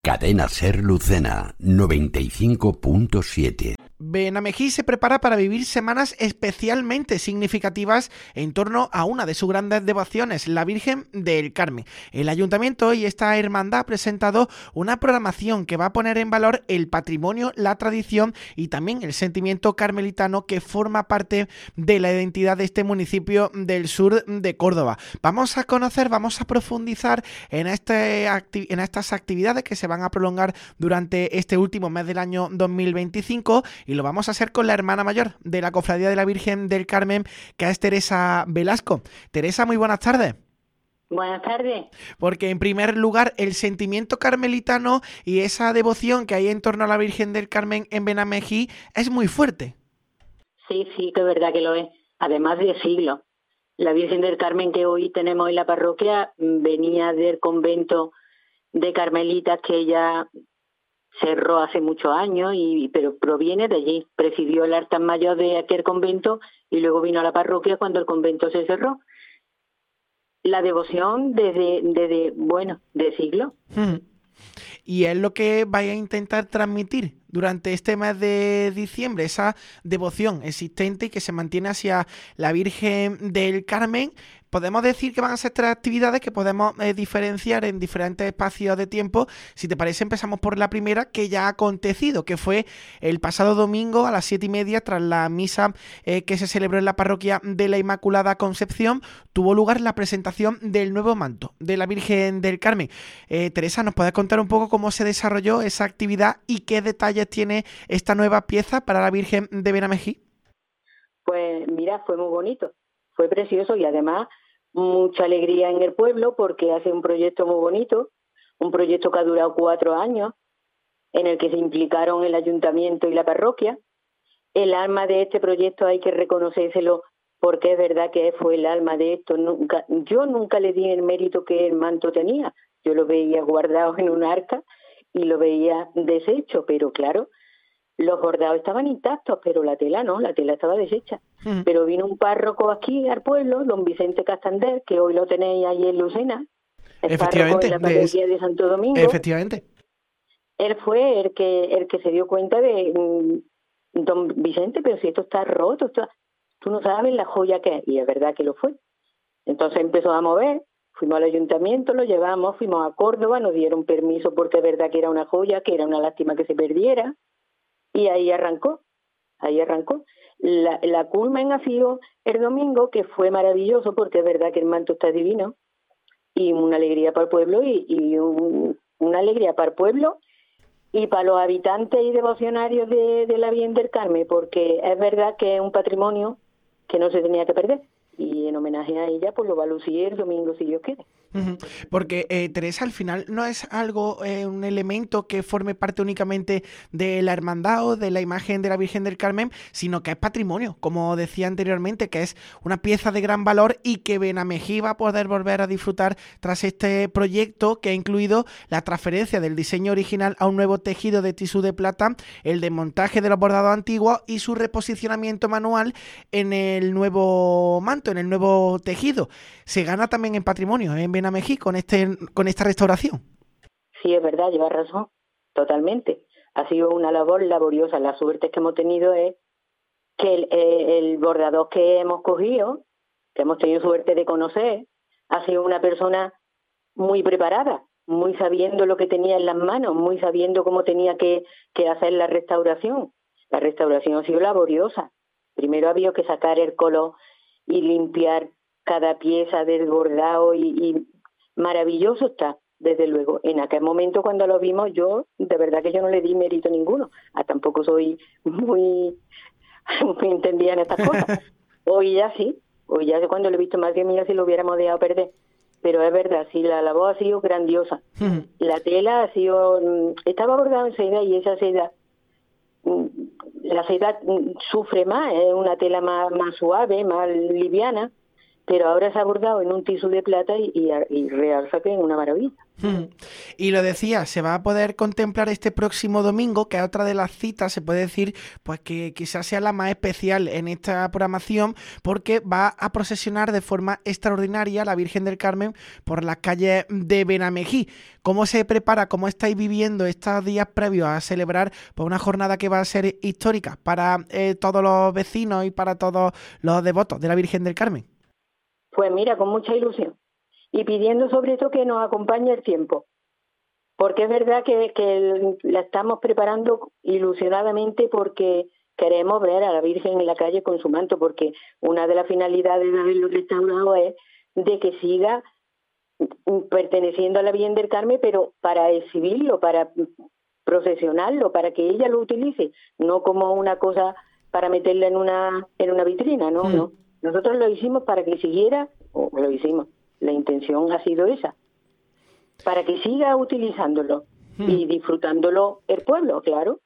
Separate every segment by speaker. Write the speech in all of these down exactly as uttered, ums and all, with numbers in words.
Speaker 1: Cadena Ser Lucena noventa y cinco punto siete.
Speaker 2: Benamejí se prepara para vivir semanas especialmente significativas en torno a una de sus grandes devociones, la Virgen del Carmen. El Ayuntamiento y esta hermandad ha presentado una programación que va a poner en valor el patrimonio, la tradición y también el sentimiento carmelitano que forma parte de la identidad de este municipio del sur de Córdoba. Vamos a conocer, vamos a profundizar en, este acti- en estas actividades que se van a prolongar durante este último mes del año dos mil veinticinco. Y lo vamos a hacer con la hermana mayor de la Cofradía de la Virgen del Carmen, que es Teresa Velasco. Teresa, muy buenas tardes.
Speaker 3: Buenas tardes.
Speaker 2: Porque en primer lugar, el sentimiento carmelitano y esa devoción que hay en torno a la Virgen del Carmen en Benamejí es muy fuerte.
Speaker 3: Sí, sí, que es verdad que lo es. Además de siglos. La Virgen del Carmen que hoy tenemos en la parroquia venía del convento de carmelitas que ella cerró hace muchos años, y pero proviene de allí. Presidió el altar mayor de aquel convento y luego vino a la parroquia cuando el convento se cerró. La devoción desde, desde bueno, de siglo.
Speaker 2: Hmm. Y es lo que vais a intentar transmitir durante este mes de diciembre, esa devoción existente y que se mantiene hacia la Virgen del Carmen. Podemos decir que van a ser tres actividades que podemos eh, diferenciar en diferentes espacios de tiempo. Si te parece, empezamos por la primera, que ya ha acontecido, que fue el pasado domingo a las siete y media, tras la misa eh, que se celebró en la parroquia de la Inmaculada Concepción. Tuvo lugar la presentación del nuevo manto de la Virgen del Carmen. Eh, Teresa, ¿nos puedes contar un poco cómo se desarrolló esa actividad y qué detalles tiene esta nueva pieza para la Virgen de Benamejí?
Speaker 3: Pues mira, fue muy bonito, fue precioso y además mucha alegría en el pueblo porque hace un proyecto muy bonito, un proyecto que ha durado cuatro años, en el que se implicaron el ayuntamiento y la parroquia. El alma de este proyecto hay que reconocérselo porque es verdad que fue el alma de esto. Nunca, yo nunca le di el mérito que el manto tenía, yo lo veía guardado en un arca y lo veía deshecho, pero claro, los bordados estaban intactos, pero la tela no, la tela estaba deshecha. Uh-huh. Pero vino un párroco aquí al pueblo, don Vicente Castander, que hoy lo tenéis ahí en Lucena, el párroco de la parroquia de Santo Domingo.
Speaker 2: Efectivamente.
Speaker 3: Él fue el que el que se dio cuenta de, mm, don Vicente, pero si esto está roto, esto, tú no sabes la joya que es, y es verdad que lo fue. Entonces empezó a mover, fuimos al ayuntamiento, lo llevamos, fuimos a Córdoba, nos dieron permiso porque es verdad que era una joya, que era una lástima que se perdiera. Y ahí arrancó, ahí arrancó. La, la culmen ha sido el domingo, que fue maravilloso, porque es verdad que el manto está divino, y una alegría para el pueblo, y, y un, una alegría para el pueblo, y para los habitantes y devocionarios de, de la Virgen del Carmen, porque es verdad que es un patrimonio que no se tenía que perder. Y en homenaje a ella, pues lo va a lucir el domingo, si Dios quiere.
Speaker 2: Porque, eh, Teresa, al final no es algo, eh, un elemento que forme parte únicamente de la hermandad o de la imagen de la Virgen del Carmen, sino que es patrimonio, como decía anteriormente, que es una pieza de gran valor y que Benamejí va a poder volver a disfrutar tras este proyecto que ha incluido la transferencia del diseño original a un nuevo tejido de tisú de plata, el desmontaje de los bordados antiguos y su reposicionamiento manual en el nuevo manto, en el nuevo tejido. Se gana también en patrimonio, ¿eh? En Benamejí con este con esta restauración.
Speaker 3: Sí, es verdad, lleva razón, totalmente. Ha sido una labor laboriosa. La suerte que hemos tenido es que el, el bordador que hemos cogido, que hemos tenido suerte de conocer, ha sido una persona muy preparada, muy sabiendo lo que tenía en las manos, muy sabiendo cómo tenía que, que hacer la restauración. La restauración ha sido laboriosa. Primero había que sacar el color y limpiar cada pieza del bordado y, y maravilloso está, desde luego. En aquel momento cuando lo vimos, yo de verdad que yo no le di mérito ninguno. Ah, tampoco soy muy, muy entendida en estas cosas. Hoy ya sí, hoy ya cuando lo he visto más que mía si lo hubiéramos dejado perder. Pero es verdad, sí, la labor ha sido grandiosa. La tela ha sido, estaba bordada en seda y esa seda, la seda sufre más, es una tela más, más suave, más liviana. pero ahora se ha bordado en un tisú de plata y, y, y realza que es una maravilla.
Speaker 2: Hmm. Y lo decía, se va a poder contemplar este próximo domingo, que es otra de las citas, se puede decir, pues que quizás sea la más especial en esta programación, porque va a procesionar de forma extraordinaria la Virgen del Carmen por las calles de Benamejí. ¿Cómo se prepara, cómo estáis viviendo estos días previos a celebrar pues, una jornada que va a ser histórica para eh, todos los vecinos y para todos los devotos de la Virgen del Carmen?
Speaker 3: Pues mira, con mucha ilusión. Y pidiendo sobre todo que nos acompañe el tiempo, porque es verdad que, que la estamos preparando ilusionadamente porque queremos ver a la Virgen en la calle con su manto, porque una de las finalidades de haberlo restaurado es de que siga perteneciendo a la Virgen del Carmen, pero para exhibirlo, para procesionarlo, para que ella lo utilice, no como una cosa para meterla en una en una vitrina, no, mm. no. Nosotros lo hicimos para que siguiera, o lo hicimos, la intención ha sido esa, para que siga utilizándolo hmm. y disfrutándolo el pueblo, claro.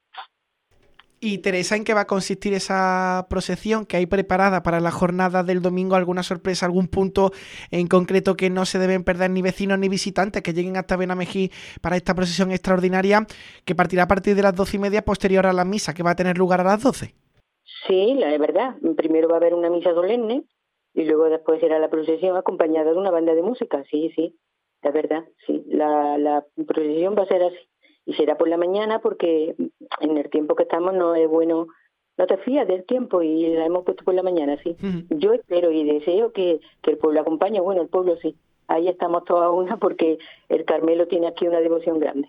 Speaker 2: Y Teresa, ¿en qué va a consistir esa procesión que hay preparada para la jornada del domingo? ¿Alguna sorpresa, algún punto en concreto que no se deben perder ni vecinos ni visitantes que lleguen hasta Benamejí para esta procesión extraordinaria que partirá a partir de las doce y media posterior a la misa que va a tener lugar a las doce?
Speaker 3: Sí, la es verdad. Primero va a haber una misa solemne y luego después será la procesión acompañada de una banda de música. Sí, sí, es verdad. Sí, la, la procesión va a ser así. Y será por la mañana porque en el tiempo que estamos no es bueno, no te fías del tiempo y la hemos puesto por la mañana, sí. Uh-huh. Yo espero y deseo que, que el pueblo acompañe. Bueno, el pueblo sí. Ahí estamos todas una porque el Carmelo tiene aquí una devoción grande.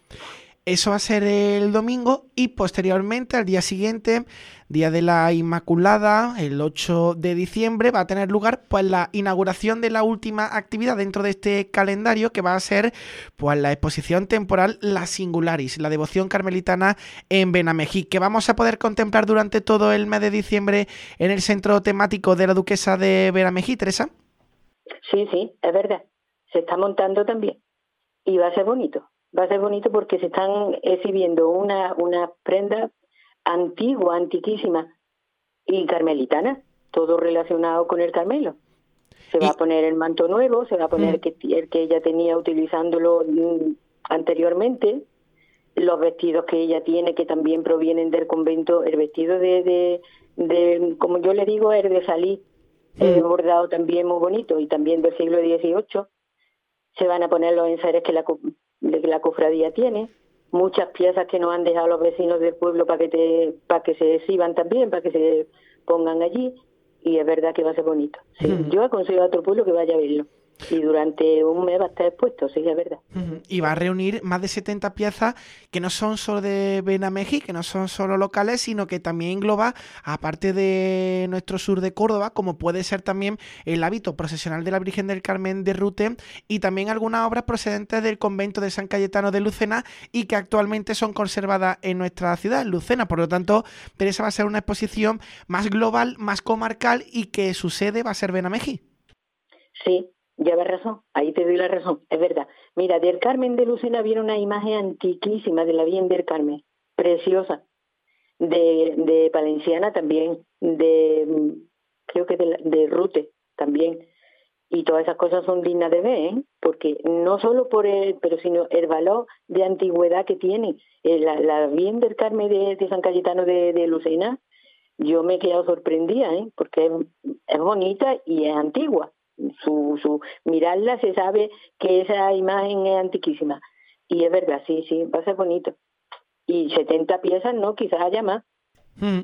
Speaker 2: Eso va a ser el domingo y posteriormente, al día siguiente, Día de la Inmaculada, el ocho de diciembre, va a tener lugar pues la inauguración de la última actividad dentro de este calendario, que va a ser pues la exposición temporal La Singularis, la devoción carmelitana en Benamejí, que vamos a poder contemplar durante todo el mes de diciembre en el centro temático de la Duquesa de Benamejí, Teresa.
Speaker 3: Sí, sí, es verdad. Se está montando también y va a ser bonito. Va a ser bonito porque se están exhibiendo una, una prenda antigua, antiquísima y carmelitana, todo relacionado con el Carmelo. Se va y... a poner el manto nuevo, se va a poner mm. que, el que ella tenía utilizándolo mm, anteriormente, los vestidos que ella tiene que también provienen del convento, el vestido de, de, de como yo le digo, el de Salí, mm. el bordado también muy bonito y también del siglo dieciocho. Se van a poner los enseres que la de que la cofradía tiene, muchas piezas que nos han dejado los vecinos del pueblo para que te, para que se exhiban también, para que se pongan allí, y es verdad que va a ser bonito. Sí, uh-huh. Yo aconsejo a otro pueblo que vaya a verlo. Y durante un mes va a estar expuesto, sí, es verdad.
Speaker 2: Uh-huh. Y va a reunir más de setenta piezas que no son solo de Benamejí, que no son solo locales, sino que también engloba, aparte de nuestro sur de Córdoba, como puede ser también el hábito procesional de la Virgen del Carmen de Rute y también algunas obras procedentes del convento de San Cayetano de Lucena y que actualmente son conservadas en nuestra ciudad, en Lucena. Por lo tanto, Teresa, va a ser una exposición más global, más comarcal y que su sede va a ser Benamejí.
Speaker 3: Sí. Llevas razón, ahí te doy la razón, es verdad. Mira, del Carmen de Lucena viene una imagen antiquísima de la Virgen del Carmen, preciosa, de, de Palenciana también, de creo que de, de Rute también, y todas esas cosas son dignas de ver, ¿eh? Porque no solo por el, pero sino el valor de antigüedad que tiene. Eh, la, la Virgen del Carmen de, de San Cayetano de, de Lucena, yo me he quedado sorprendida, ¿eh? Porque es, es bonita y es antigua. Su, su mirarla se sabe que esa imagen es antiquísima y es verdad, sí, sí, va a ser bonito y setenta piezas no, quizás haya más.
Speaker 2: mm.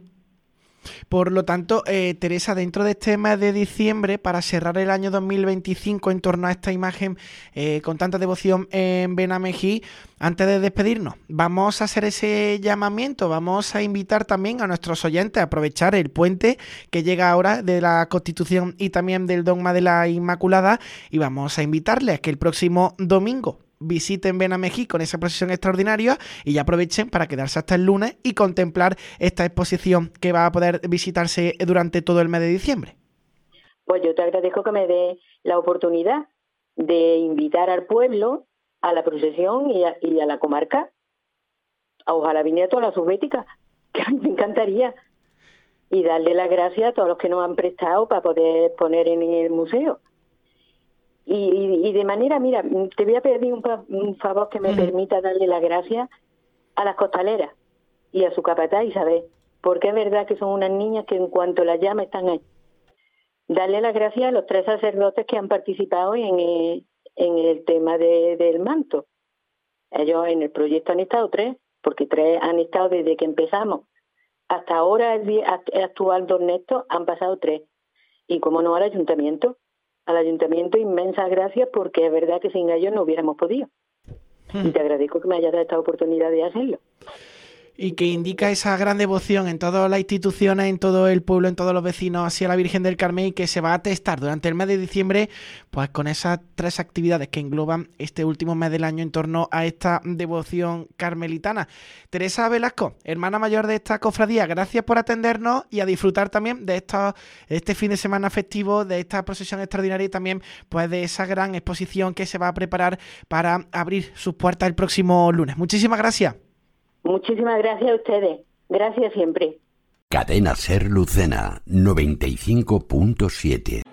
Speaker 2: Por lo tanto, eh, Teresa, dentro de este mes de diciembre, para cerrar el año dos mil veinticinco en torno a esta imagen eh, con tanta devoción en Benamejí, antes de despedirnos, vamos a hacer ese llamamiento, vamos a invitar también a nuestros oyentes a aprovechar el puente que llega ahora de la Constitución y también del Dogma de la Inmaculada y vamos a invitarles a que el próximo domingo visiten Benamejí con esa procesión extraordinaria y ya aprovechen para quedarse hasta el lunes y contemplar esta exposición que va a poder visitarse durante todo el mes de diciembre.
Speaker 3: Pues yo te agradezco que me dé la oportunidad de invitar al pueblo a la procesión y a, y a la comarca. Ojalá viniera toda la subbética, que a mí me encantaría. y darle las gracias a todos los que nos han prestado para poder poner en el museo. Y, y, y de manera, mira, te voy a pedir un, un favor que me uh-huh. permita darle las gracias a las costaleras y a su capataz Isabel, porque es verdad que son unas niñas que en cuanto las llama están ahí. Darle las gracias a los tres sacerdotes que han participado en el, en el tema de, del manto. Ellos en el proyecto han estado tres, porque tres han estado desde que empezamos. Hasta ahora, el día actual, don Néstor, han pasado tres. Y como no, al ayuntamiento. Al ayuntamiento, inmensas gracias, porque es verdad que sin ellos no hubiéramos podido. Hmm. Y te agradezco que me hayas dado esta oportunidad de hacerlo.
Speaker 2: Y que indica esa gran devoción en todas las instituciones, en todo el pueblo, en todos los vecinos hacia la Virgen del Carmen, y que se va a testar durante el mes de diciembre, pues con esas tres actividades que engloban este último mes del año en torno a esta devoción carmelitana. Teresa Velasco, hermana mayor de esta cofradía, gracias por atendernos y a disfrutar también de estos, este fin de semana festivo, de esta procesión extraordinaria y también pues de esa gran exposición que se va a preparar para abrir sus puertas el próximo lunes. Muchísimas gracias.
Speaker 3: Muchísimas gracias a ustedes. Gracias siempre.
Speaker 1: Cadena Ser Lucena noventa y cinco punto siete.